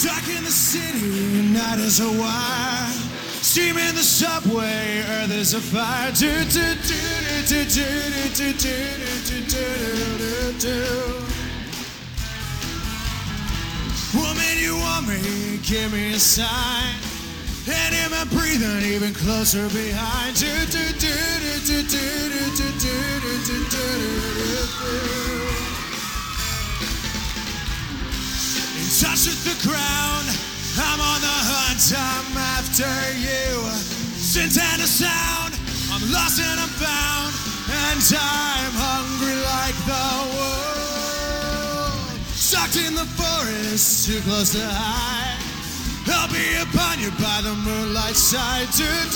Stuck in the city, night is a wire. Steam in the subway, earth is a fire. Woman, you want me, give me a sign. And am I breathing even closer behind? In touch with the ground, I'm on the hunt, I'm after you. Scent and a sound, I'm lost and I'm found, and I'm hungry like the wolf. Stuck in the forest, too close to hide. I'll be upon you by the moonlight side.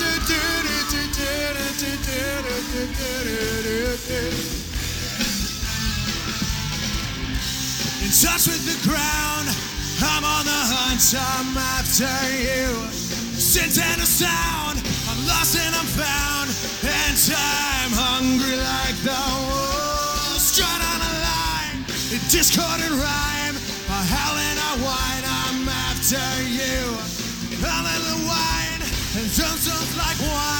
In touch with the ground, I'm on the hunt, I'm after you. Scent and a sound, I'm lost and I'm found, and I'm hungry like the wolf. Strung on a line, in discordant rhyme, I howl and I whine, I'm after you. I'm in the wine, and don't like wine.